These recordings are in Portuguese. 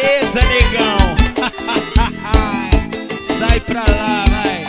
mesa, negão. Sai pra lá, vai.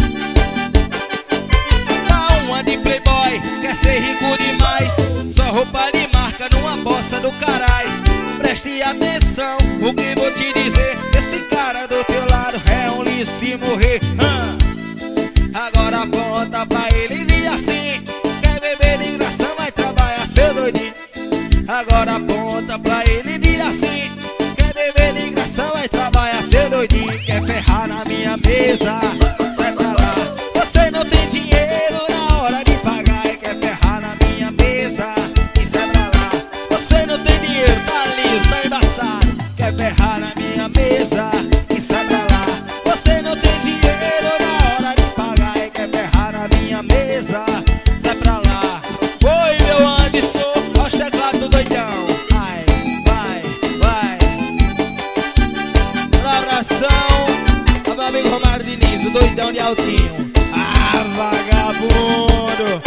Dá uma de playboy, quer ser rico demais. Só roupa de marca numa bossa do caralho. Preste atenção, o que vou te dizer. Esse cara do teu lado é um lixo de morrer. Agora conta pra ele e assim: quer beber de graça, vai trabalhar, seu doidinho. Agora aponta pra ele e diz assim: quer beber de graça, vai trabalhar, seu doidinho. Quer ferrar na minha mesa, sai pra lá. Você não tem dinheiro na hora de pagar e quer ferrar na minha mesa, e sai pra lá. Você não tem dinheiro, tá liso, tá embaçado. Quer ferrar na minha mesa, e sai pra lá. Você não tem dinheiro na hora de pagar e quer ferrar na minha mesa, sai pra lá. Oi, meu Anderson, olha os teclados do doidão. Ai, vai, vai. Um abração ao meu amigo Romário Diniz, o doidão de Altinho. Ah, vagabundo.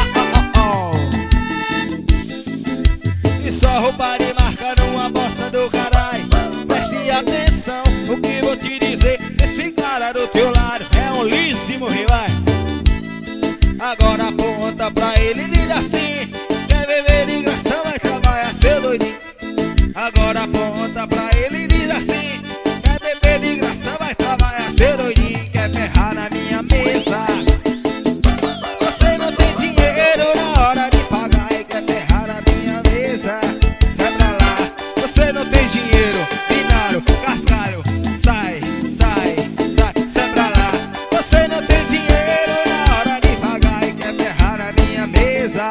E só roupa de marca numa bossa do caralho. Preste atenção, o que vou te dizer. Esse cara do teu lado é um lixo de morrer, vai. Agora aponta pra ele e diz assim: quer beber de graça, vai trabalhar, seu doidinho. Agora aponta pra ele e diz assim: quer beber de graça, vai trabalhar, seu doidinho. Quer ferrar na minha mesa. Você não tem dinheiro na hora de pagar e quer ferrar na minha mesa, sai pra lá. Você não tem dinheiro, binário, cascalho, sai, sai, sai, sai pra lá. Você não tem dinheiro na hora de pagar e quer ferrar na minha mesa.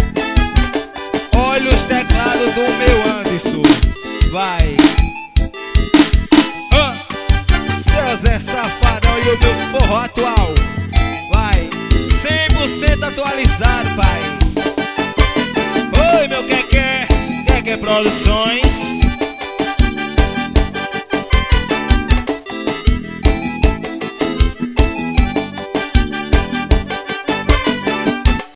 Olha os teclados do meu Anderson, vai. Seu Zé Safadão e o meu forró atual, vai. 100% atualizado, pai. Oi, meu Quequé, Quequé Produções.